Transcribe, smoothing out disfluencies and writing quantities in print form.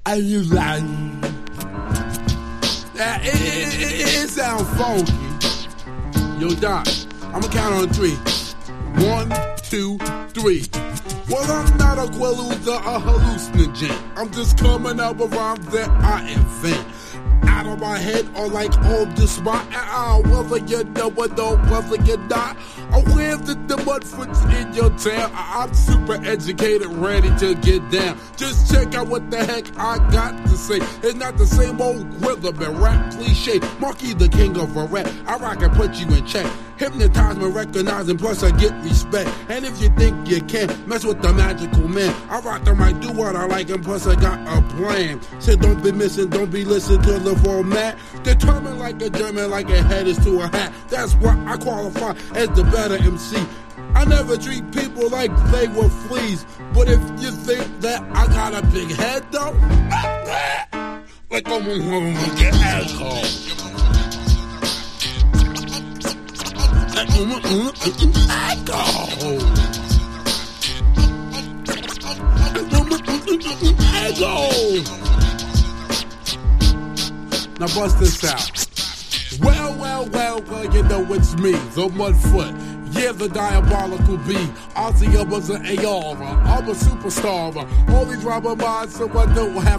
And you like, it sounds funky. Yo, Doc, I'ma count on 3. 1, 2, 3. Well, I'm not a quaalude or a hallucinogen. I'm just coming up with rhymes that I invent. Out of my head or like on the spot. Whether you know or don't, whether you're not. Aware that the mudfoots in your town. I'm super educated, ready to get down. Just check out what the heck I got to say. It's not the same old rhythm rap cliche. Marky the king of a rap. I rock and put you in check. Hypnotize me, recognize, and plus I get respect. And if you think you can, mess with the magical man. I rock the mic, do what I like, and plus I got a plan. So don't be missing, don't be listening to the format. Determined like a German, like a head is to a hat. That's why I qualify as the better MC. I never treat people like they were fleas. But if you think that I got a big head though, like I'm gonna get alcohol. Now bust this out. Well, you know it's me, the Mudfoot. Yeah, the diabolical B. Ozzy was an AR. I'm a superstar. All these rubber minds, so I don't have